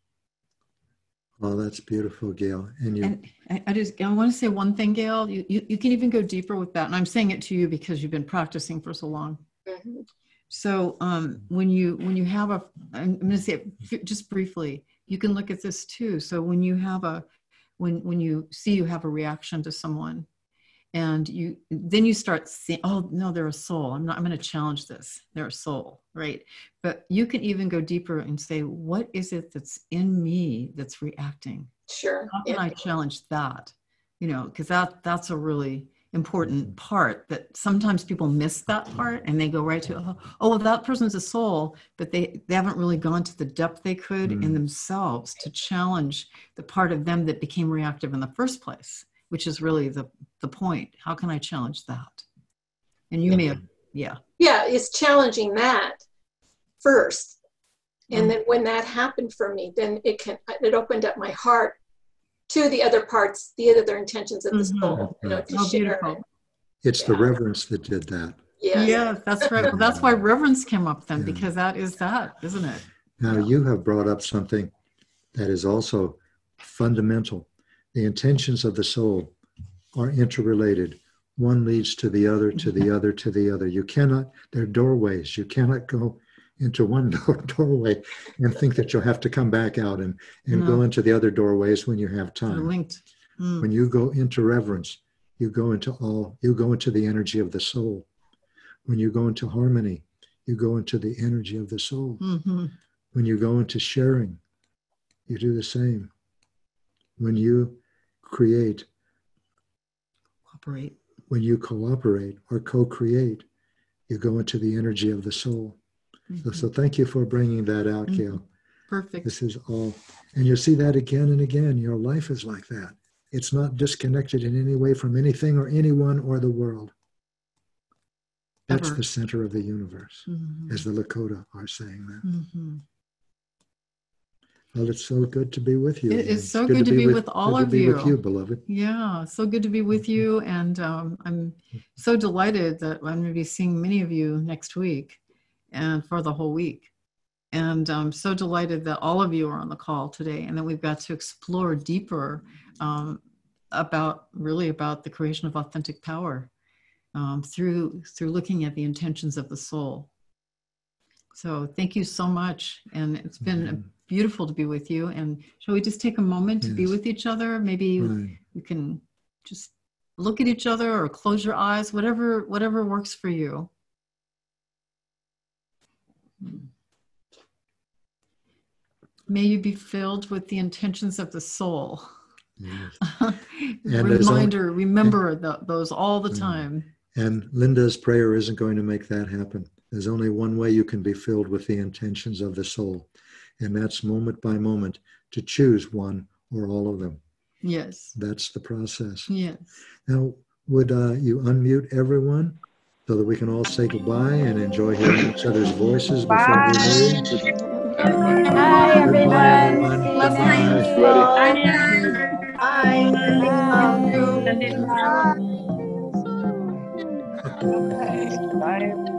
Oh, that's beautiful, Gail. And you, And I want to say one thing, Gail. You can even go deeper with that. And I'm saying it to you because you've been practicing for so long. Mm-hmm. So when you have I'm going to say it just briefly, you can look at this too. So when you have when you see you have a reaction to someone, and then you start seeing, oh no, they're a soul. I'm going to challenge this. They're a soul, right? But you can even go deeper and say, what is it that's in me that's reacting? Sure. How can I challenge that? Because that's a really important part that sometimes people miss that part and they go right to, well, that person's a soul, but they haven't really gone to the depth they could in themselves to challenge the part of them that became reactive in the first place, which is really the point. How can I challenge that? And you may have, yeah, it's challenging that first. And then when that happened for me, then it opened up my heart to the other parts, the other intentions of the soul, to share. Beautiful. it's the reverence that did that. Yeah, that's right. Well, that's why reverence came up then, because that is that, isn't it? Now, you have brought up something that is also fundamental. The intentions of the soul are interrelated. One leads to the other, to the other, to the other. You cannot, they're doorways. You cannot go into one doorway and think that you'll have to come back out and go into the other doorways when you have time. They're linked. When you go into reverence, you go into the energy of the soul. When you go into harmony, you go into the energy of the soul. Mm-hmm. When you go into sharing, you do the same. When you create, when you cooperate or co-create, you go into the energy of the soul. Mm-hmm. So thank you for bringing that out, Gail. Perfect. This is all, and you'll see that again and again. Your life is like that. It's not disconnected in any way from anything or anyone or the world. That's the center of the universe, as the Lakota are saying that. Mm-hmm. Well, it's so good to be with you. It is so good to be with all of you. Good to be with you, beloved. Yeah, so good to be with you. And I'm so delighted that I'm going to be seeing many of you next week and for the whole week. And I'm so delighted that all of you are on the call today and that we've got to explore deeper about the creation of authentic power through looking at the intentions of the soul. So thank you so much. And it's been beautiful to be with you. And shall we just take a moment to be Yes. with each other? Maybe Right. you can just look at each other or close your eyes, whatever works for you. May you be filled with the intentions of the soul. Yes. there's Reminder, remember those all the time. And Linda's prayer isn't going to make that happen. There's only one way you can be filled with the intentions of the soul, and that's moment by moment to choose one or all of them. Yes. That's the process. Yes. Now, would you unmute everyone so that we can all say goodbye and enjoy hearing each other's voices before we leave? Hi, everyone. Good See you next night. week. Okay. Bye.